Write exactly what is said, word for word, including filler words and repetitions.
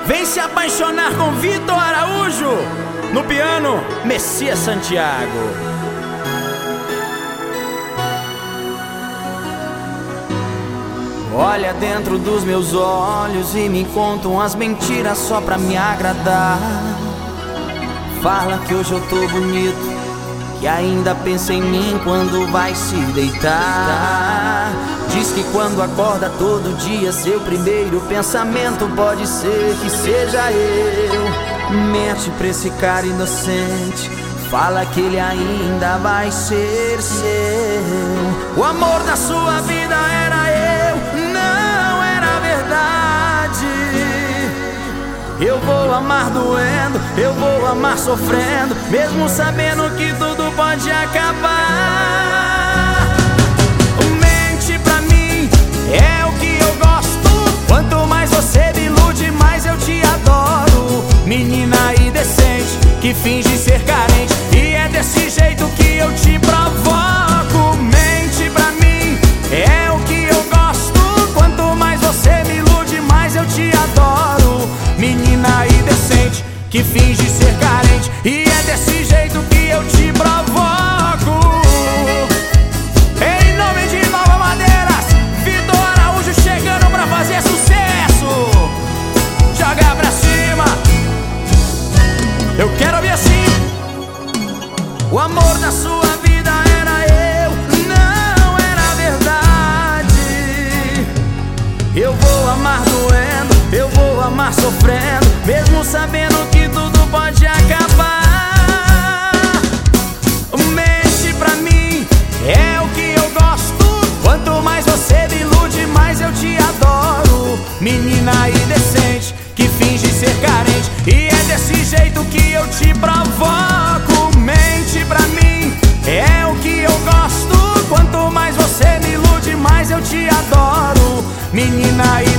Vem se apaixonar com Vitor Araújo. No piano, Messias Santiago. Olha dentro dos meus olhos e me contam as mentiras só pra me agradar. Fala que hoje eu tô bonito, que ainda pensa em mim quando vai se deitar. Diz que quando acorda todo dia, seu primeiro pensamento pode ser que seja eu. Mente pra esse cara inocente, fala que ele ainda vai ser seu. O amor da sua vida era eu, não era verdade. Eu vou amar doendo, eu vou amar sofrendo, mesmo sabendo que tudo pode acabar. Mente pra mim, é o que eu gosto. Quanto mais você me ilude, mais eu te adoro. Menina indecente, que finge ser carente, e é desse jeito que eu te provoco. Mente pra mim, é o que eu gosto. Quanto mais você me ilude, mais eu te adoro. Menina indecente, que finge ser carente, e é desse jeito que eu te provoco. Em nome de Nova Madeiras, Vitor Araújo chegando pra fazer sucesso. Joga pra cima. Eu quero ouvir assim. O amor da sua vida era eu, não era verdade. Eu vou amar doendo, eu vou amar sofrendo, mesmo sabendo que tudo pode acabar. Mente pra mim, é o que eu gosto. Quanto mais você me ilude, mais eu te adoro. Menina indecente, que finge ser carente, e é desse jeito que eu te provoco. Mente pra mim, é o que eu gosto. Quanto mais você me ilude, mais eu te adoro. Menina indecente,